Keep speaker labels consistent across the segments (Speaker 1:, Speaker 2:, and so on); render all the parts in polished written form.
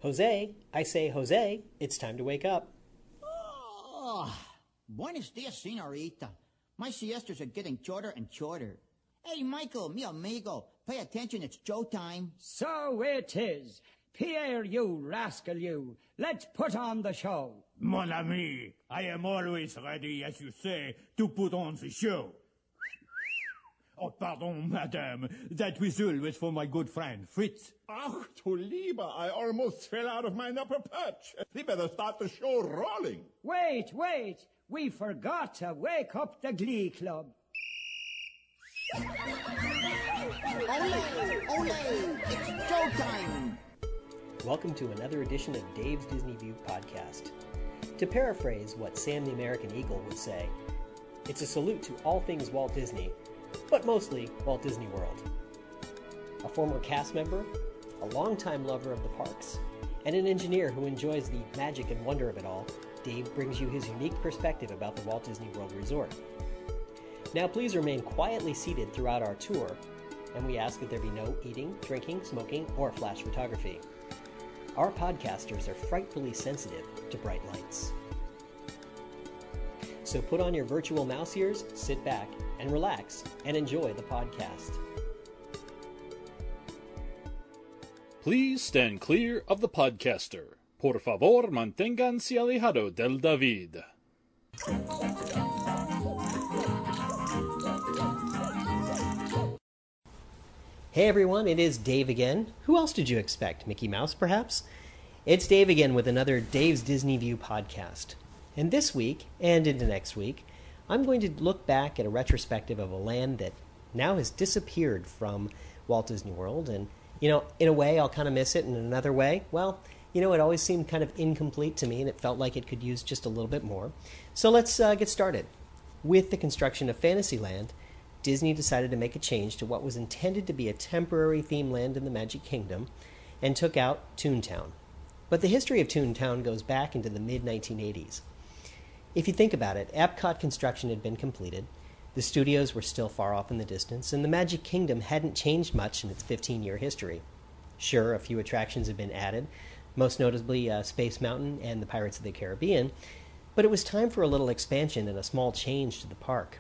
Speaker 1: Jose, I say, Jose, it's time to wake up.
Speaker 2: Oh, buenos dias, senorita. My siestas are getting shorter and shorter. Hey, Michael, mi amigo, pay attention, it's Joe time.
Speaker 3: So it is. Pierre, you rascal, you. Let's put on the show.
Speaker 4: Mon ami, I am always ready, as you say, to put on the show. Oh, pardon, madame. That whistle was for my good friend, Fritz.
Speaker 5: Ach, du Lieber, I almost fell out of my upper perch. We better start the show rolling.
Speaker 3: Wait. We forgot to wake up the Glee Club.
Speaker 2: Ole, it's Joe time.
Speaker 1: Welcome to another edition of Dave's Disney View podcast. To paraphrase what Sam the American Eagle would say, it's a salute to all things Walt Disney, but mostly Walt Disney World. A former cast member, a longtime lover of the parks, and an engineer who enjoys the magic and wonder of it all, Dave brings you his unique perspective about the Walt Disney World Resort. Now please remain quietly seated throughout our tour, and we ask that there be no eating, drinking, smoking, or flash photography. Our podcasters are frightfully sensitive to bright lights. So put on your virtual mouse ears, sit back, and relax, and enjoy the podcast.
Speaker 6: Please stand clear of the podcaster. Por favor, manténganse alejado del David.
Speaker 1: Hey everyone, it is Dave again. Who else did you expect? Mickey Mouse, perhaps? It's Dave again with another Dave's Disney View podcast. And this week, and into next week, I'm going to look back at a retrospective of a land that now has disappeared from Walt Disney World. And, in a way, I'll kind of miss it. And in another way, well, it always seemed kind of incomplete to me, and it felt like it could use just a little bit more. So let's get started. With the construction of Fantasyland, Disney decided to make a change to what was intended to be a temporary theme land in the Magic Kingdom and took out Toontown. But the history of Toontown goes back into the mid-1980s. If you think about it, Epcot construction had been completed, the studios were still far off in the distance, and the Magic Kingdom hadn't changed much in its 15-year history. Sure, a few attractions had been added, most notably Space Mountain and the Pirates of the Caribbean, but it was time for a little expansion and a small change to the park.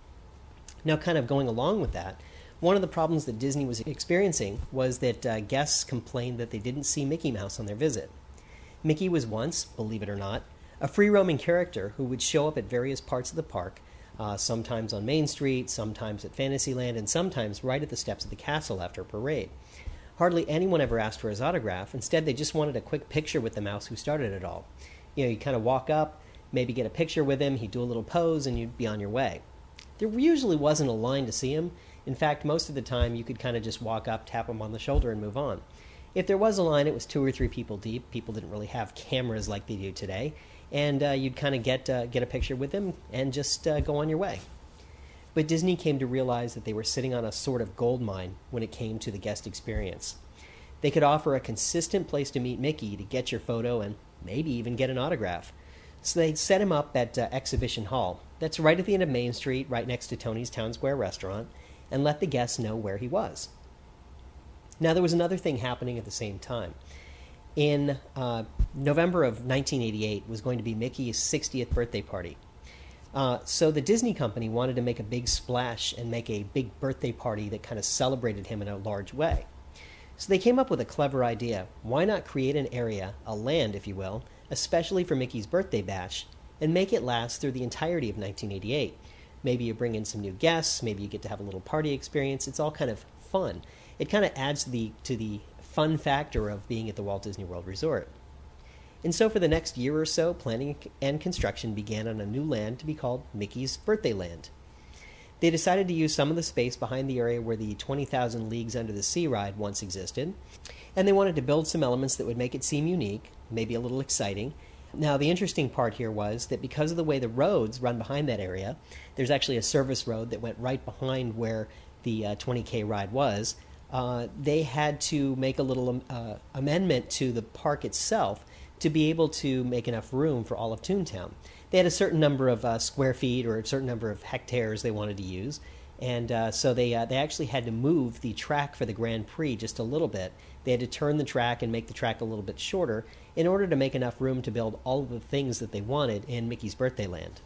Speaker 1: Now, kind of going along with that, one of the problems that Disney was experiencing was that guests complained that they didn't see Mickey Mouse on their visit. Mickey was once, believe it or not, a free-roaming character who would show up at various parts of the park, sometimes on Main Street, sometimes at Fantasyland, and sometimes right at the steps of the castle after a parade. Hardly anyone ever asked for his autograph. Instead, they just wanted a quick picture with the mouse who started it all. You kind of walk up, maybe get a picture with him, he'd do a little pose, and you'd be on your way. There usually wasn't a line to see him. In fact, most of the time, you could kind of just walk up, tap him on the shoulder, and move on. If there was a line, it was 2 or 3 people deep. People didn't really have cameras like they do today. And you'd kind of get a picture with him and just go on your way. But Disney came to realize that they were sitting on a sort of gold mine when it came to the guest experience. They could offer a consistent place to meet Mickey to get your photo and maybe even get an autograph. So they set him up at Exhibition Hall. That's right at the end of Main Street, right next to Tony's Town Square restaurant, and let the guests know where he was. Now, there was another thing happening at the same time. In November of 1988 was going to be Mickey's 60th birthday party. So the Disney company wanted to make a big splash and make a big birthday party that kind of celebrated him in a large way. So they came up with a clever idea. Why not create an area, a land if you will, especially for Mickey's birthday bash, and make it last through the entirety of 1988. Maybe you bring in some new guests, maybe you get to have a little party experience. It's all kind of fun. It kind of adds to the fun factor of being at the Walt Disney World Resort. And so for the next year or so, planning and construction began on a new land to be called Mickey's Birthday Land. They decided to use some of the space behind the area where the 20,000 Leagues Under the Sea ride once existed, and they wanted to build some elements that would make it seem unique, maybe a little exciting. Now, the interesting part here was that because of the way the roads run behind that area, there's actually a service road that went right behind where the 20K ride was. They had to make a little amendment to the park itself to be able to make enough room for all of Toontown. They had a certain number of square feet or a certain number of hectares they wanted to use, and so they actually had to move the track for the Grand Prix just a little bit they had to turn the track and make the track a little bit shorter in order to make enough room to build all of the things that they wanted in Mickey's Birthday Land.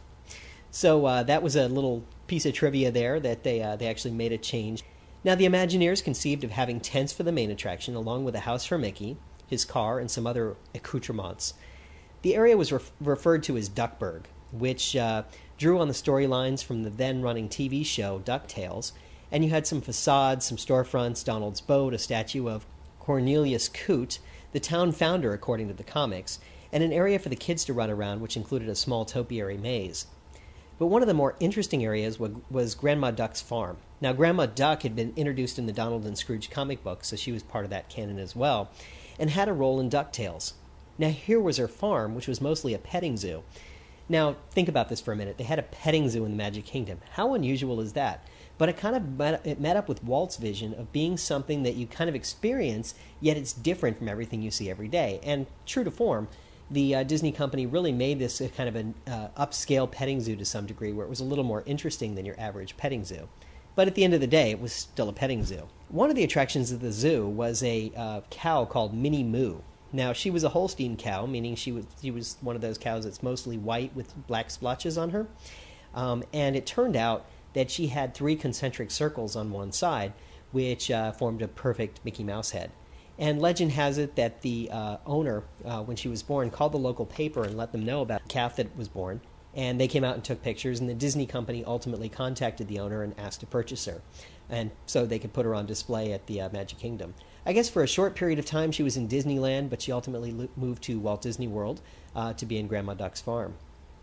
Speaker 1: So that was a little piece of trivia there, that they actually made a change. Now, the Imagineers conceived of having tents for the main attraction, along with a house for Mickey, his car, and some other accoutrements. The area was referred to as Duckburg, which drew on the storylines from the then-running TV show DuckTales, and you had some facades, some storefronts, Donald's boat, a statue of Cornelius Coote, the town founder according to the comics, and an area for the kids to run around, which included a small topiary maze. But one of the more interesting areas was Grandma Duck's farm. Now, Grandma Duck had been introduced in the Donald and Scrooge comic book, so she was part of that canon as well, and had a role in DuckTales. Now, here was her farm, which was mostly a petting zoo. Now, think about this for a minute. They had a petting zoo in the Magic Kingdom. How unusual is that? But it kind of met up with Walt's vision of being something that you kind of experience, yet it's different from everything you see every day. And true to form, the Disney company really made this a kind of an upscale petting zoo to some degree, where it was a little more interesting than your average petting zoo. But at the end of the day, it was still a petting zoo. One of the attractions of the zoo was a cow called Minnie Moo. Now, she was a Holstein cow, meaning she was one of those cows that's mostly white with black splotches on her. And it turned out that she had 3 concentric circles on one side, which formed a perfect Mickey Mouse head. And legend has it that the owner, when she was born, called the local paper and let them know about the calf that was born. And they came out and took pictures, and the Disney company ultimately contacted the owner and asked to purchase her, and so they could put her on display at the Magic Kingdom. I guess for a short period of time she was in Disneyland, but she ultimately moved to Walt Disney World to be in Grandma Duck's farm.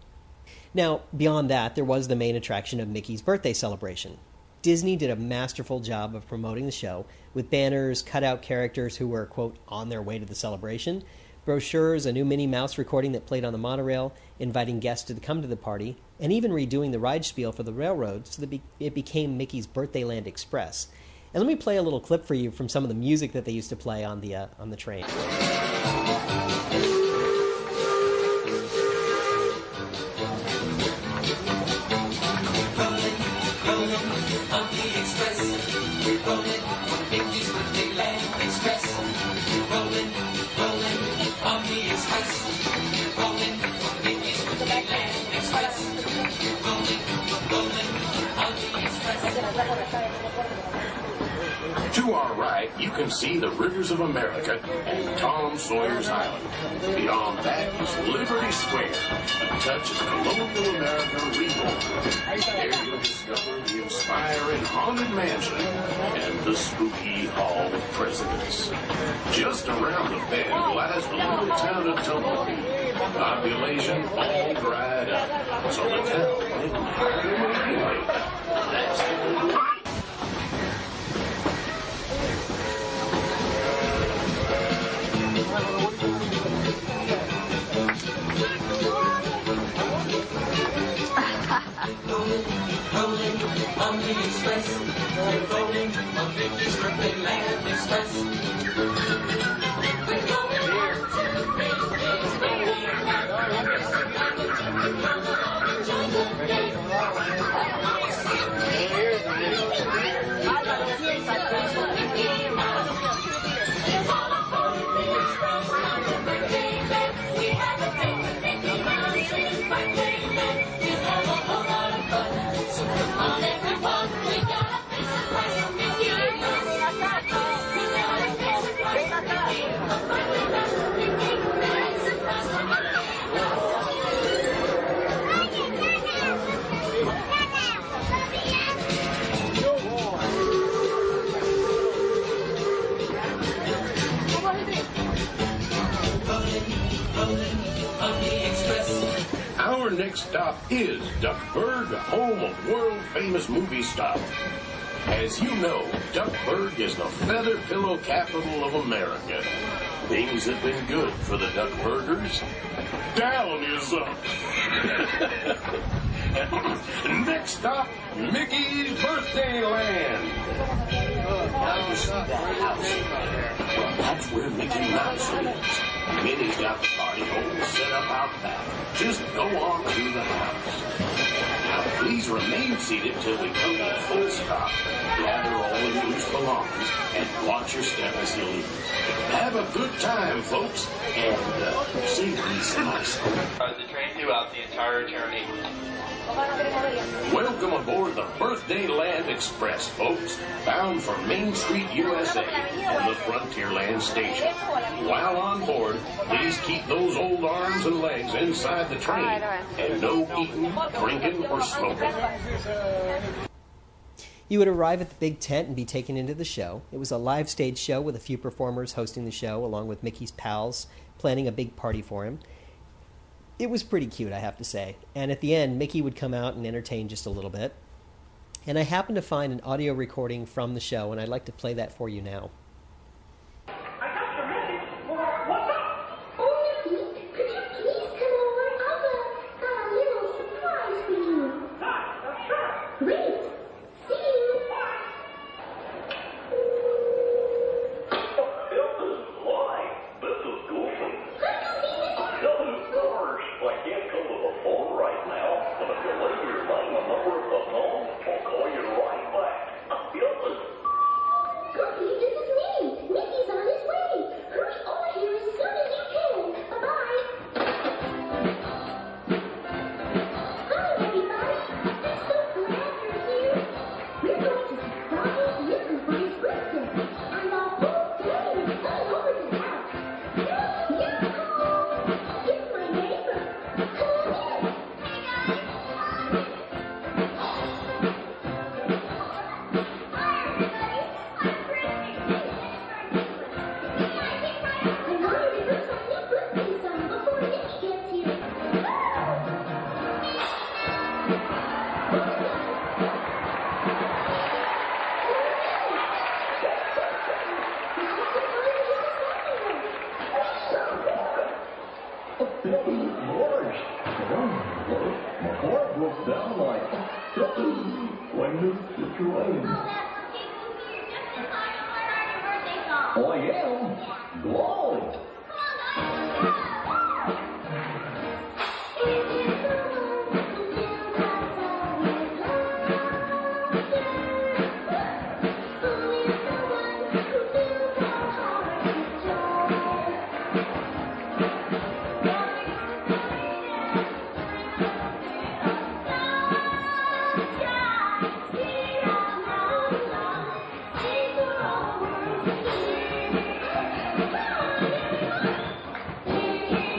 Speaker 1: Now, beyond that, there was the main attraction of Mickey's birthday celebration. Disney did a masterful job of promoting the show, with banners, cutout characters who were, quote, on their way to the celebration, brochures, a new Minnie Mouse recording that played on the monorail, inviting guests to come to the party, and even redoing the ride spiel for the railroad so that it became Mickey's Birthday Land Express. And let me play a little clip for you from some of the music that they used to play on the train.
Speaker 7: To our right, you can see the rivers of America and Tom Sawyer's Island. Beyond that is Liberty Square, a touch of colonial America reborn. There you'll discover the inspiring Haunted Mansion and the spooky Hall of Presidents. Just around the bend lies the little town of Tumbleweed. Population all dried up, so the town went entirely. That's the
Speaker 8: Rolling on the express, rolling on Mickey's Birthday Land Express. We're going on to Mickey's Birthday Land
Speaker 7: Our next stop is Duckburg, home of world-famous movie stop. As you know, Duckburg is the feather pillow capital of America. Things have been good for the Duckburgers. Down is up. Next stop, Mickey's Birthday Land. Now you see that house? Well, that's where Mickey Mouse lives. Minnie got the party all set up out back. Just go on through the house. Now, please remain seated till we come to a full stop. Gather all your loose belongings and watch your step as you leave. Have a good time, folks, and see these nice.
Speaker 9: The train throughout the entire journey.
Speaker 7: Welcome aboard the Birthday Land Express, folks, bound for Main Street, USA, and the Frontierland Station. While on board, please keep those old arms and legs inside the train, and no eating, drinking, or smoking.
Speaker 1: You would arrive at the big tent and be taken into the show. It was a live stage show with a few performers hosting the show, along with Mickey's pals planning a big party for him. It was pretty cute, I have to say. And at the end, Mickey would come out and entertain just a little bit. And I happened to find an audio recording from the show, and I'd like to play that for you now.
Speaker 8: I got your message. What's up? Oh, Mickey, could you please come over? I've got a little surprise for you. Sure. Great. See you.
Speaker 10: Why? This is goofy. No, of course. I can't come to the phone right now, but if you leave your name and number at the phone, I'll call you right back.
Speaker 8: Cookie, this is me. Mickey's on his way. Hurry over here as soon as you can. Bye-bye. Hi, everybody. I'm so glad you're here. We're going to surprise Mickey for his birthday. And the whole day is all over the house. Yoo-hoo! It's my neighbor. Come on in. I want to rehearse our new birthday song before Mickey gets here.
Speaker 10: My car broke down like, when did it rain? Oh, I am? Golly!
Speaker 8: Yeah.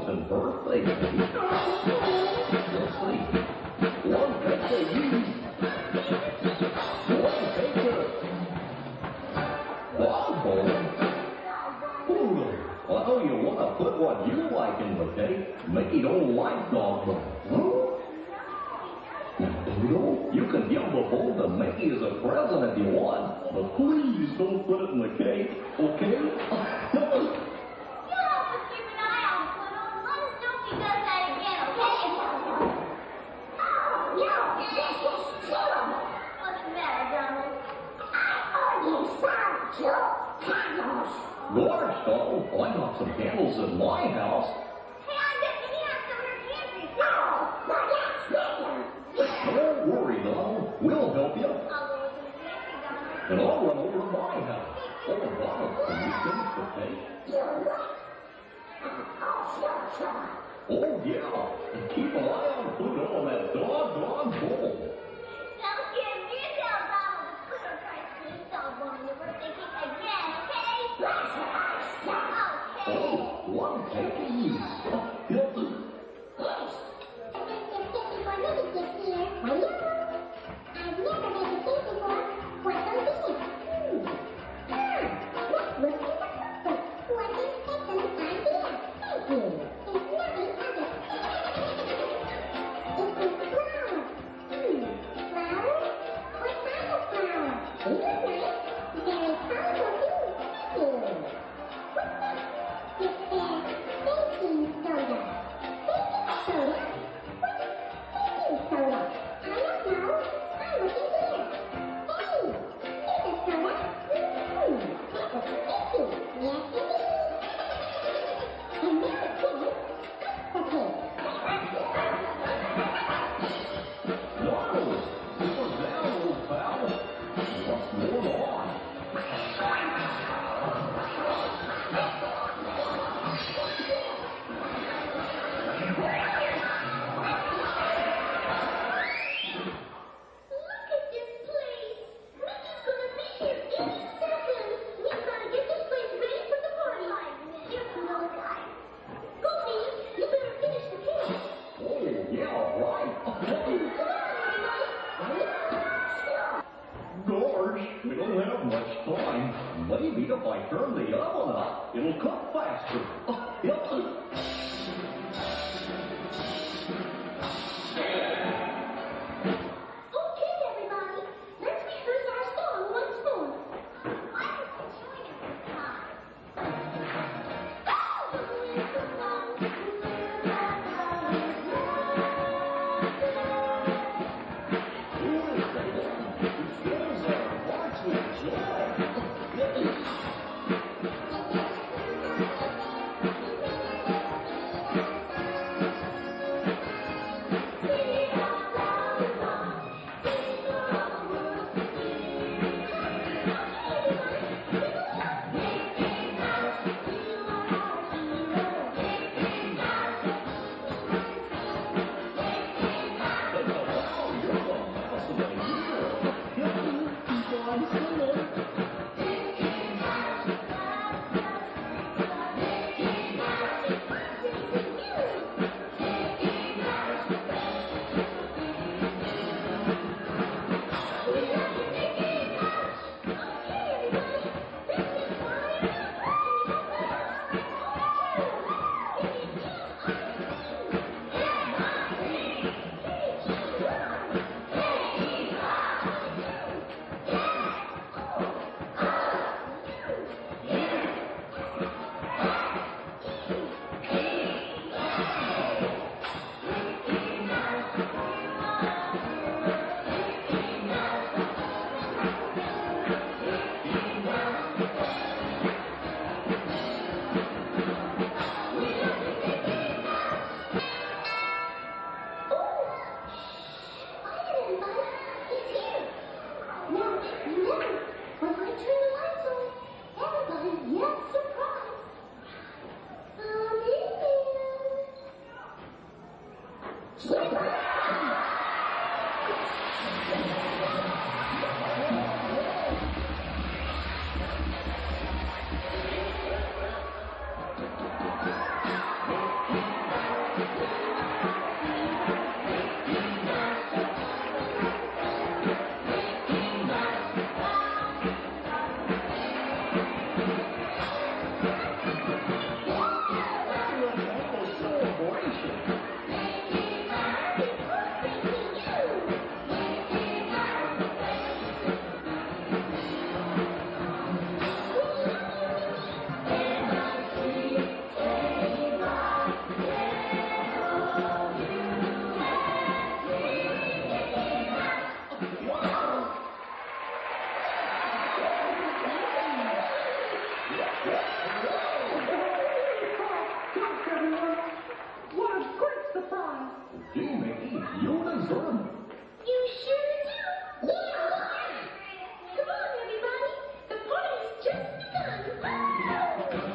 Speaker 10: and birthday cake. Let's see. One cake for you. One cake for Bonbon. Ooh, I know you want to put what you like in the cake. Mickey don't like Bonbon. You can give the bowl to Mickey as a present if you want, but please don't put it in the cake, okay?
Speaker 8: You always keep an eye on Pluto and let us know if he does that again, okay? Oh, no, this is terrible. What's the matter, Donald? I only saw 2 candles.
Speaker 10: Gosh, Donald, I got some candles in my house.
Speaker 8: Hey, I bet we have some in the pantry. No, but that's better.
Speaker 10: Don't worry, Donald. We'll help you.
Speaker 8: I'll go with the pantry, Donald.
Speaker 10: And I'll run over to my house. Oh, Donald, can you finish the cake? Oh, yeah. And keep an eye on Pluto on that doggone bowl.
Speaker 8: Don't give me a tell, Donald. Pluto tries to eat doggone in the birthday cake again, okay? Okay.
Speaker 10: Oh, one cake each. Guilty.
Speaker 8: Yes. Mr. 54 Minute here. Hello. I've never made a cake before. What do you think? That looks wonderful. What an excellent idea. Thank you. There's nothing other. It's a flower. Flower? What kind of flower? It looks nice. Very colorful too. Thank you. What's this? It says baking soda. Baking soda? What's baking soda? I don't know. I'm looking here. Hey, here's a soda. That looks tasty. Yes, it is. And now it's
Speaker 10: local celebration.
Speaker 8: What a great surprise!
Speaker 10: Gee, Mickey, you deserve it.
Speaker 8: You sure do. Yeah. Come on, everybody. The party's just begun.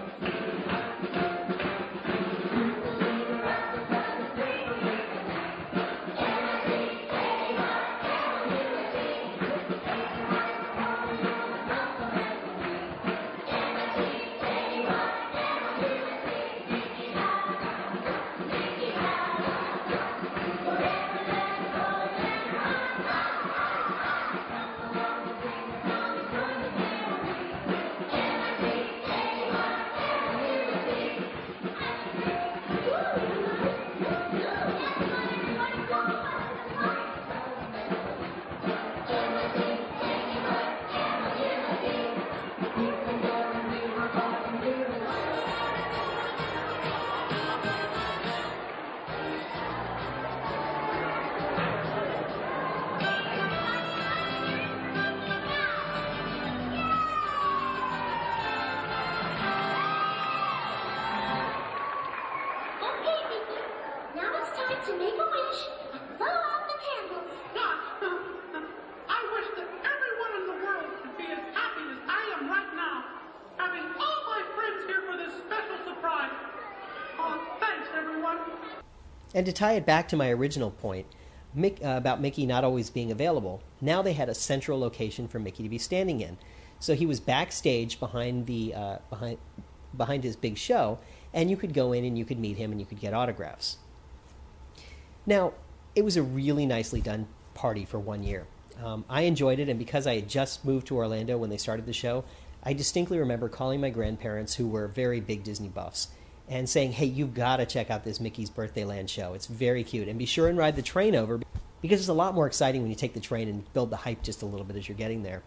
Speaker 8: Okay, Mickey. Now it's time to make a wish and blow out the candles.
Speaker 11: I wish that everyone in the world could be as happy as I am right now, having all my friends here for this special surprise. Oh, thanks, everyone.
Speaker 1: And to tie it back to my original point about Mickey not always being available, now they had a central location for Mickey to be standing in. So he was backstage behind his big show, and you could go in and you could meet him and you could get autographs. Now, it was a really nicely done party for 1 year. I enjoyed it, and because I had just moved to Orlando when they started the show, I distinctly remember calling my grandparents, who were very big Disney buffs, and saying, hey, you've got to check out this Mickey's Birthday Land show. It's very cute. And be sure and ride the train over, because it's a lot more exciting when you take the train and build the hype just a little bit as you're getting there.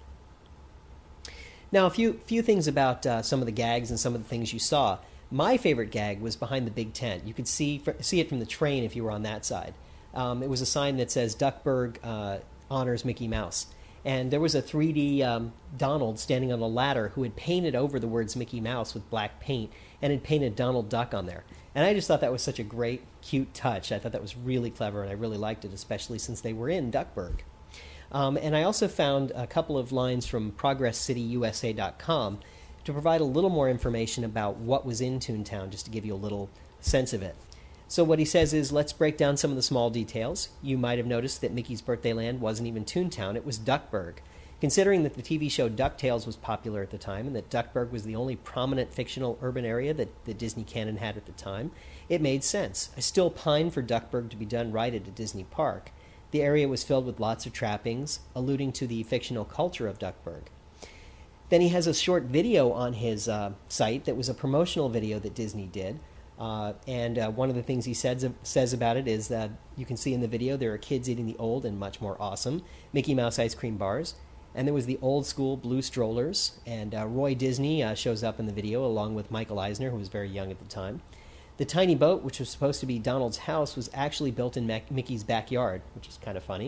Speaker 1: Now, a few things about some of the gags and some of the things you saw. My favorite gag was behind the big tent. You could see it from the train if you were on that side. It was a sign that says Duckburg honors Mickey Mouse. And there was a 3D Donald standing on a ladder who had painted over the words Mickey Mouse with black paint and had painted Donald Duck on there. And I just thought that was such a great, cute touch. I thought that was really clever, and I really liked it, especially since they were in Duckburg. And I also found a couple of lines from ProgressCityUSA.com to provide a little more information about what was in Toontown, just to give you a little sense of it. So what he says is, let's break down some of the small details. You might have noticed that Mickey's Birthday Land wasn't even Toontown, it was Duckburg. Considering that the TV show DuckTales was popular at the time and that Duckburg was the only prominent fictional urban area that the Disney canon had at the time, it made sense. I still pine for Duckburg to be done right at a Disney park. The area was filled with lots of trappings, alluding to the fictional culture of Duckburg. Then he has a short video on his site that was a promotional video that Disney did. And one of the things he says about it is that you can see in the video there are kids eating the old and much more awesome Mickey Mouse ice cream bars. And there was the old school blue strollers. And Roy Disney shows up in the video along with Michael Eisner, who was very young at the time. The tiny boat, which was supposed to be Donald's house, was actually built in Mickey's backyard, which is kind of funny.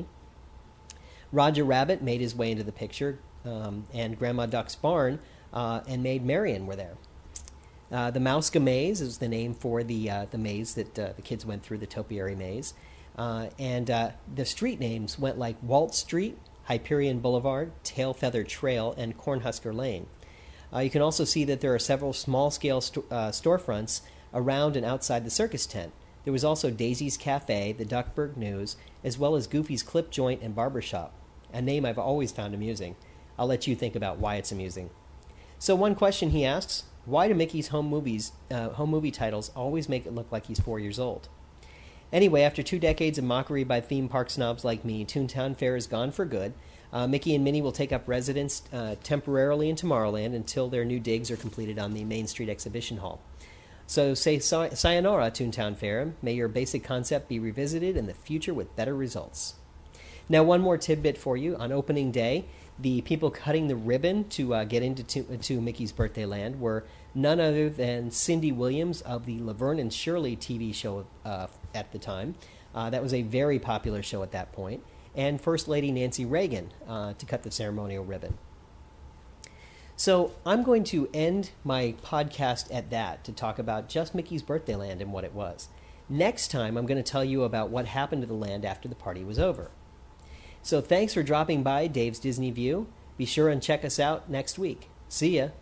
Speaker 1: Roger Rabbit made his way into the picture, and Grandma Duck's barn and Maid Marian were there. The Mouska Maze is the name for the maze that the kids went through, the topiary maze. And the street names went like Walt Street, Hyperion Boulevard, Tailfeather Trail, and Cornhusker Lane. You can also see that there are several small-scale storefronts around and outside the circus tent. There was also Daisy's Cafe, the Duckburg News, as well as Goofy's Clip Joint and Barbershop, a name I've always found amusing. I'll let you think about why it's amusing. So one question he asks, why do Mickey's home movie titles always make it look like he's 4 years old? Anyway, after 2 decades of mockery by theme park snobs like me, Toontown Fair is gone for good. Mickey and Minnie will take up residence temporarily in Tomorrowland until their new digs are completed on the Main Street Exhibition Hall. So say sayonara, Toontown Fair. May your basic concept be revisited in the future with better results. Now, one more tidbit for you. On opening day, the people cutting the ribbon to get into Mickey's Birthday Land were none other than Cindy Williams of the Laverne and Shirley TV show at the time. That was a very popular show at that point. And First Lady Nancy Reagan to cut the ceremonial ribbon. So I'm going to end my podcast at that to talk about just Mickey's Birthday Land and what it was. Next time, I'm going to tell you about what happened to the land after the party was over. So thanks for dropping by Dave's Disney View. Be sure and check us out next week. See ya!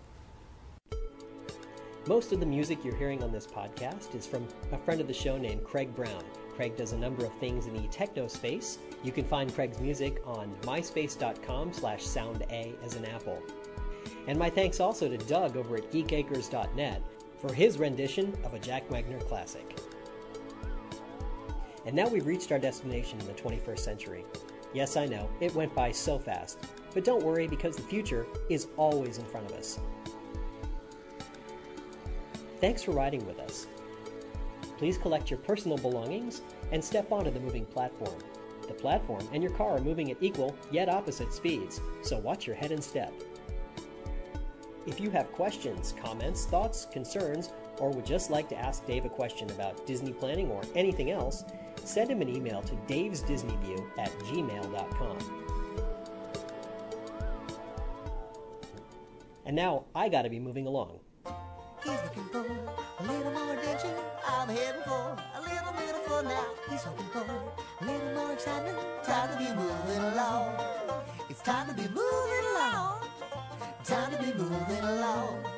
Speaker 1: Most of the music you're hearing on this podcast is from a friend of the show named Craig Brown. Craig does a number of things in the techno space. You can find Craig's music on myspace.com/sounda as an apple. And my thanks also to Doug over at geekacres.net for his rendition of a Jack Wagner classic. And now we've reached our destination in the 21st century. Yes, I know, it went by so fast. But don't worry, because the future is always in front of us. Thanks for riding with us. Please collect your personal belongings and step onto the moving platform. The platform and your car are moving at equal yet opposite speeds, so watch your head and step. If you have questions, comments, thoughts, concerns, or would just like to ask Dave a question about Disney planning or anything else, send him an email to davesdisneyview@gmail.com. And now I gotta be moving along.
Speaker 12: He's looking for a little more adventure. I'm heading for a little bit of fun now. He's hoping for a little more excitement. Time to be moving along. It's time to be moving along. Time to be moving along.